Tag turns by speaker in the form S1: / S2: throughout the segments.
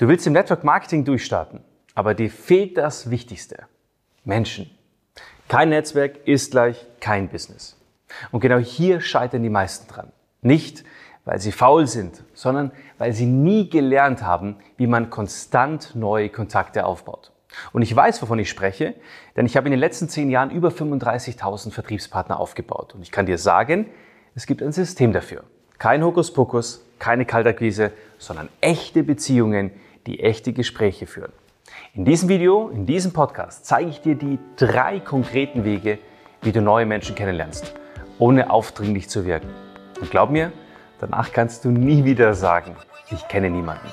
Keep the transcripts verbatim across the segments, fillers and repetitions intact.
S1: Du willst im Network Marketing durchstarten, aber dir fehlt das Wichtigste: Menschen. Kein Netzwerk ist gleich kein Business. Und genau hier scheitern die meisten dran. Nicht, weil sie faul sind, sondern weil sie nie gelernt haben, wie man konstant neue Kontakte aufbaut. Und ich weiß, wovon ich spreche, denn ich habe in den letzten zehn Jahren über fünfunddreißigtausend Vertriebspartner aufgebaut. Und ich kann dir sagen, es gibt ein System dafür. Kein Hokuspokus, keine Kaltakquise, sondern echte Beziehungen, die echte Gespräche führen. In diesem Video, in diesem Podcast zeige ich dir die drei konkreten Wege, wie du neue Menschen kennenlernst, ohne aufdringlich zu wirken. Und glaub mir, danach kannst du nie wieder sagen, ich kenne niemanden.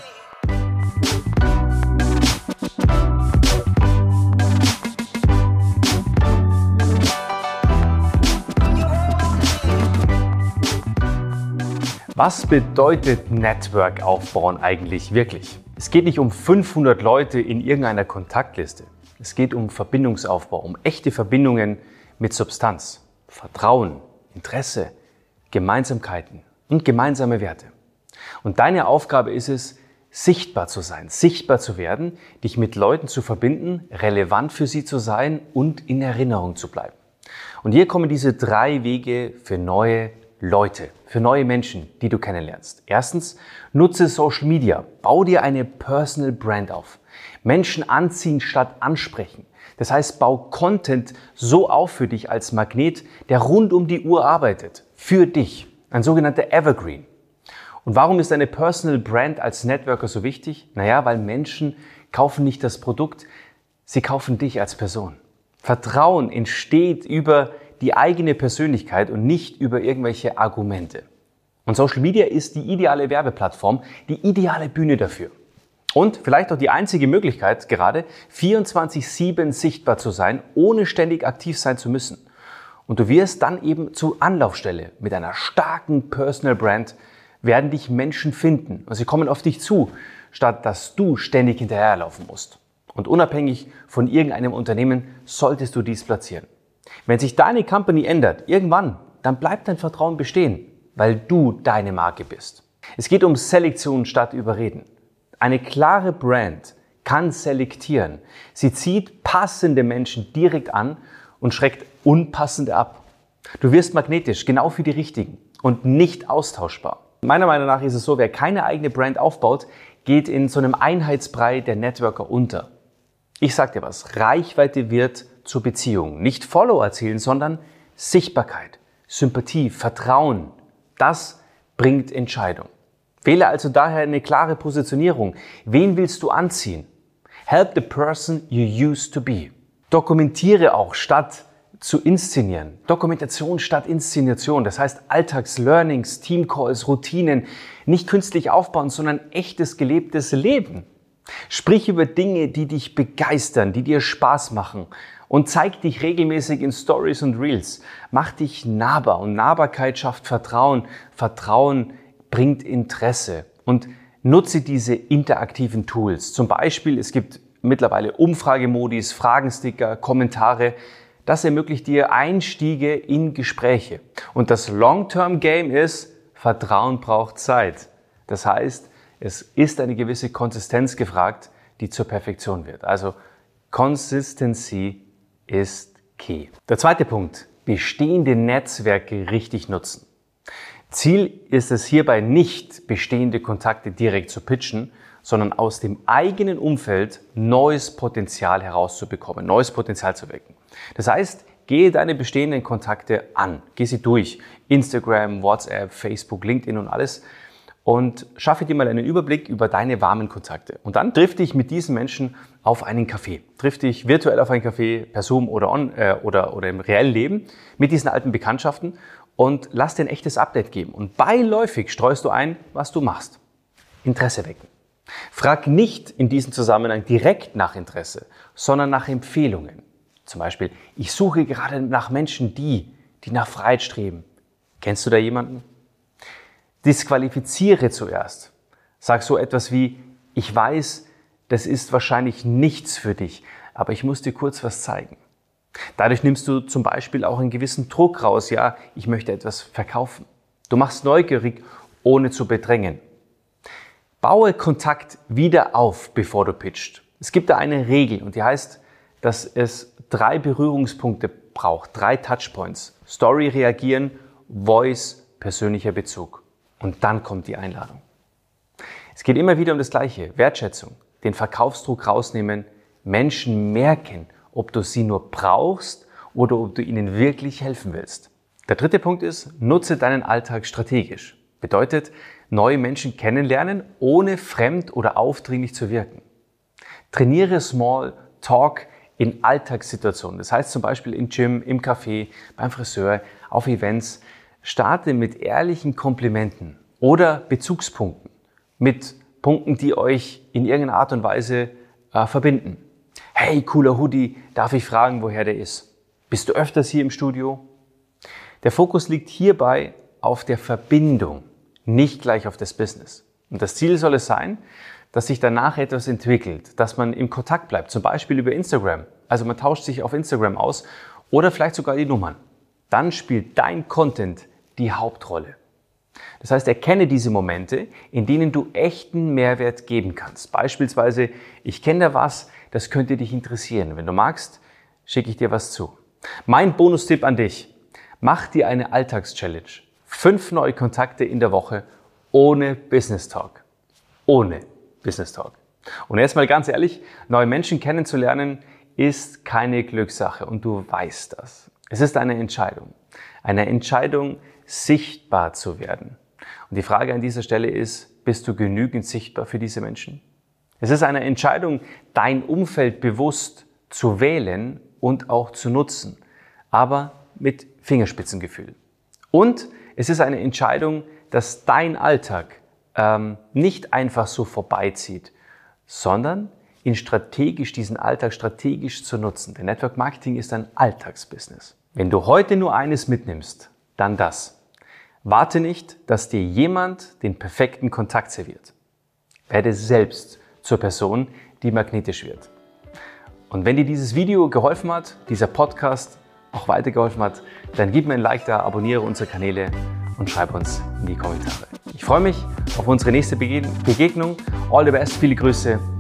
S1: Was bedeutet Network aufbauen eigentlich wirklich? Es geht nicht um fünfhundert Leute in irgendeiner Kontaktliste. Es geht um Verbindungsaufbau, um echte Verbindungen mit Substanz, Vertrauen, Interesse, Gemeinsamkeiten und gemeinsame Werte. Und deine Aufgabe ist es, sichtbar zu sein, sichtbar zu werden, dich mit Leuten zu verbinden, relevant für sie zu sein und in Erinnerung zu bleiben. Und hier kommen diese drei Wege für neue Leute, für neue Menschen, die du kennenlernst. Erstens, nutze Social Media. Bau dir eine Personal Brand auf. Menschen anziehen statt ansprechen. Das heißt, bau Content so auf für dich als Magnet, der rund um die Uhr arbeitet. Für dich. Ein sogenannter Evergreen. Und warum ist eine Personal Brand als Networker so wichtig? Naja, weil Menschen kaufen nicht das Produkt, sie kaufen dich als Person. Vertrauen entsteht über die eigene Persönlichkeit und nicht über irgendwelche Argumente. Und Social Media ist die ideale Werbeplattform, die ideale Bühne dafür. Und vielleicht auch die einzige Möglichkeit, gerade vierundzwanzig sieben sichtbar zu sein, ohne ständig aktiv sein zu müssen. Und du wirst dann eben zur Anlaufstelle. Mit einer starken Personal Brand werden dich Menschen finden und sie kommen auf dich zu, statt dass du ständig hinterherlaufen musst. Und unabhängig von irgendeinem Unternehmen solltest du dies platzieren. Wenn sich deine Company ändert, irgendwann, dann bleibt dein Vertrauen bestehen, weil du deine Marke bist. Es geht um Selektion statt Überreden. Eine klare Brand kann selektieren. Sie zieht passende Menschen direkt an und schreckt unpassende ab. Du wirst magnetisch, genau für die Richtigen und nicht austauschbar. Meiner Meinung nach ist es so, wer keine eigene Brand aufbaut, geht in so einem Einheitsbrei der Networker unter. Ich sag dir was, Reichweite wird zur Beziehung. Nicht Follower erzielen, sondern Sichtbarkeit, Sympathie, Vertrauen. Das bringt Entscheidung. Wähle also daher eine klare Positionierung. Wen willst du anziehen? Help the person you used to be. Dokumentiere auch statt zu inszenieren. Dokumentation statt Inszenation. Das heißt Alltagslearnings, Teamcalls, Routinen. Nicht künstlich aufbauen, sondern echtes gelebtes Leben. Sprich über Dinge, die dich begeistern, die dir Spaß machen. Und zeig dich regelmäßig in Stories und Reels. Mach dich nahbar und Nahbarkeit schafft Vertrauen. Vertrauen bringt Interesse und nutze diese interaktiven Tools. Zum Beispiel, es gibt mittlerweile Umfragemodis, Fragensticker, Kommentare. Das ermöglicht dir Einstiege in Gespräche. Und das Long-Term-Game ist, Vertrauen braucht Zeit. Das heißt, es ist eine gewisse Konsistenz gefragt, die zur Perfektion wird. Also Consistency ist key. Der zweite Punkt, bestehende Netzwerke richtig nutzen. Ziel ist es hierbei nicht, bestehende Kontakte direkt zu pitchen, sondern aus dem eigenen Umfeld neues Potenzial herauszubekommen, neues Potenzial zu wecken. Das heißt, gehe deine bestehenden Kontakte an, geh sie durch. Instagram, WhatsApp, Facebook, LinkedIn und alles. Und schaffe dir mal einen Überblick über deine warmen Kontakte. Und dann triff dich mit diesen Menschen auf einen Kaffee. Triff dich virtuell auf einen Kaffee, per Zoom oder, on, äh, oder, oder im reellen Leben mit diesen alten Bekanntschaften und lass dir ein echtes Update geben. Und beiläufig streust du ein, was du machst. Interesse wecken. Frag nicht in diesem Zusammenhang direkt nach Interesse, sondern nach Empfehlungen. Zum Beispiel, ich suche gerade nach Menschen, die, die nach Freiheit streben. Kennst du da jemanden? Disqualifiziere zuerst. Sag so etwas wie, ich weiß, das ist wahrscheinlich nichts für dich, aber ich muss dir kurz was zeigen. Dadurch nimmst du zum Beispiel auch einen gewissen Druck raus, ja, ich möchte etwas verkaufen. Du machst neugierig, ohne zu bedrängen. Baue Kontakt wieder auf, bevor du pitcht. Es gibt da eine Regel und die heißt, dass es drei Berührungspunkte braucht, drei Touchpoints. Story, reagieren, Voice, persönlicher Bezug. Und dann kommt die Einladung. Es geht immer wieder um das Gleiche. Wertschätzung, den Verkaufsdruck rausnehmen, Menschen merken, ob du sie nur brauchst oder ob du ihnen wirklich helfen willst. Der dritte Punkt ist, nutze deinen Alltag strategisch. Bedeutet, neue Menschen kennenlernen, ohne fremd oder aufdringlich zu wirken. Trainiere Small Talk in Alltagssituationen. Das heißt zum Beispiel im Gym, im Café, beim Friseur, auf Events. Starte mit ehrlichen Komplimenten oder Bezugspunkten. Mit Punkten, die euch in irgendeiner Art und Weise äh, verbinden. Hey, cooler Hoodie, darf ich fragen, woher der ist? Bist du öfters hier im Studio? Der Fokus liegt hierbei auf der Verbindung, nicht gleich auf das Business. Und das Ziel soll es sein, dass sich danach etwas entwickelt, dass man im Kontakt bleibt, zum Beispiel über Instagram. Also man tauscht sich auf Instagram aus oder vielleicht sogar die Nummern. Dann spielt dein Content die Hauptrolle. Das heißt, erkenne diese Momente, in denen du echten Mehrwert geben kannst. Beispielsweise, ich kenne da was, das könnte dich interessieren. Wenn du magst, schicke ich dir was zu. Mein Bonustipp an dich, mach dir eine Alltagschallenge. Fünf neue Kontakte in der Woche ohne Business Talk. Ohne Business Talk. Und jetzt mal ganz ehrlich, neue Menschen kennenzulernen ist keine Glückssache und du weißt das. Es ist eine Entscheidung. Eine Entscheidung, sichtbar zu werden. Und die Frage an dieser Stelle ist, bist du genügend sichtbar für diese Menschen? Es ist eine Entscheidung, dein Umfeld bewusst zu wählen und auch zu nutzen, aber mit Fingerspitzengefühl. Und es ist eine Entscheidung, dass dein Alltag ähm, nicht einfach so vorbeizieht, sondern ihn strategisch, diesen Alltag strategisch zu nutzen. Denn Network Marketing ist ein Alltagsbusiness. Wenn du heute nur eines mitnimmst, dann das. Warte nicht, dass dir jemand den perfekten Kontakt serviert. Werde selbst zur Person, die magnetisch wird. Und wenn dir dieses Video geholfen hat, dieser Podcast auch weitergeholfen hat, dann gib mir ein Like da, abonniere unsere Kanäle und schreib uns in die Kommentare. Ich freue mich auf unsere nächste Begegnung. All the best, viele Grüße.